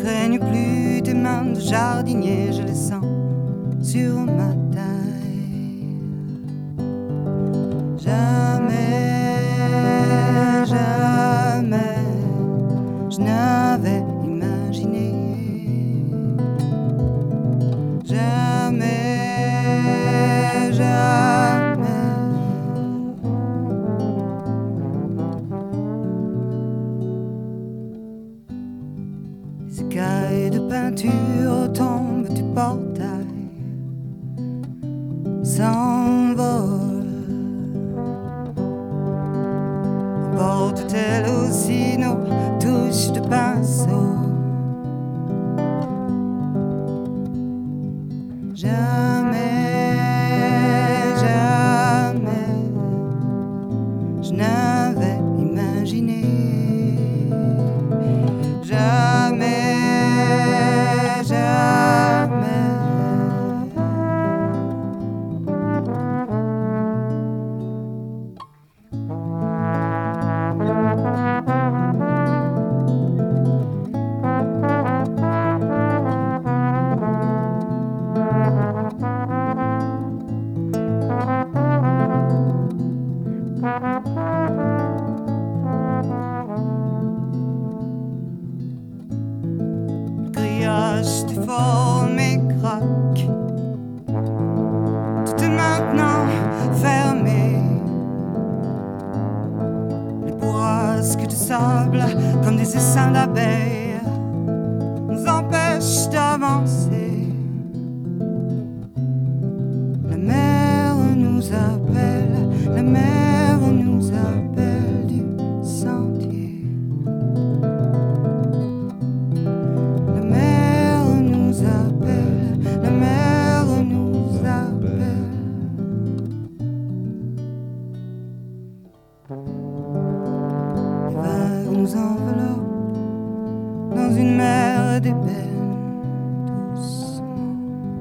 craigne plus tes mains de jardinier, je les sens sur ma taille. Jamais, jamais, je n'avais imaginé. Jamais, jamais. Les écailles de peinture tombent du portail, s'envolent. Porte-t-elle aussi nos touches de pinceau? Jamais, jamais, je n'avais imaginé. Jamais, jamais. Grillage déforme et craque. Tout est maintenant fermé. Les bourrasques de sable, comme des essaims d'abeilles, nous empêchent d'avancer. La mer nous appelle, la mer nous appelle du sentier. La mer nous appelle, la mer nous appelle. Les vagues nous enveloppent dans une mer d'ébène doucement.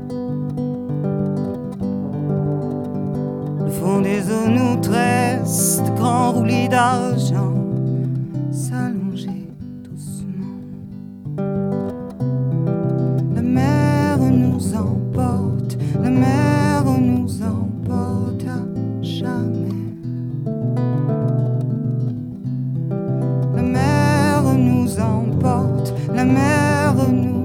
Le fond des eaux nous tresse de grands roulis d'argent s'allonger doucement. La mer nous emporte, la mer nous emporte à jamais. La mer nous emporte, la mer nous